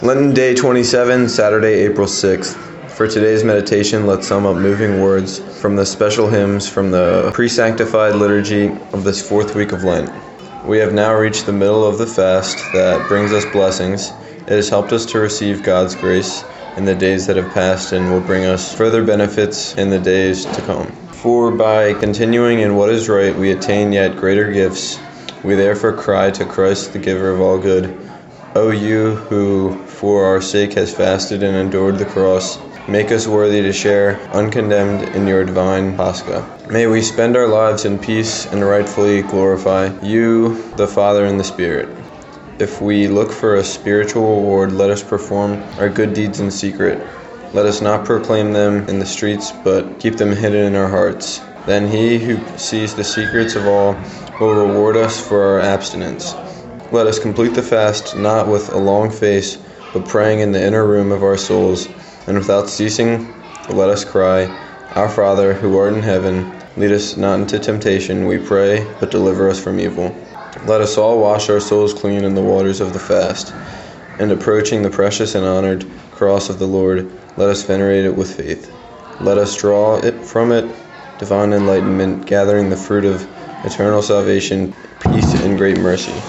Lenten Day 27, Saturday, April 6th. For today's meditation, let's sum up moving words from the special hymns from the pre-sanctified liturgy of this fourth week of Lent. We have now reached the middle of the fast that brings us blessings. It has helped us to receive God's grace in the days that have passed and will bring us further benefits in the days to come. For by continuing in what is right, we attain yet greater gifts. We therefore cry to Christ, the giver of all good. O you who for our sake has fasted and endured the cross, make us worthy to share uncondemned in your divine Pascha. May we spend our lives in peace and rightfully glorify you, the Father, and the Spirit. If we look for a spiritual reward, let us perform our good deeds in secret. Let us not proclaim them in the streets, but keep them hidden in our hearts. Then he who sees the secrets of all will reward us for our abstinence. Let us complete the fast not with a long face, but praying in the inner room of our souls, and without ceasing let us cry, Our Father, who art in heaven, lead us not into temptation, we pray, but deliver us from evil. Let us all wash our souls clean in the waters of the fast, and approaching the precious and honored cross of the Lord, let us venerate it with faith. Let us draw from it divine enlightenment, gathering the fruit of eternal salvation, peace, and great mercy.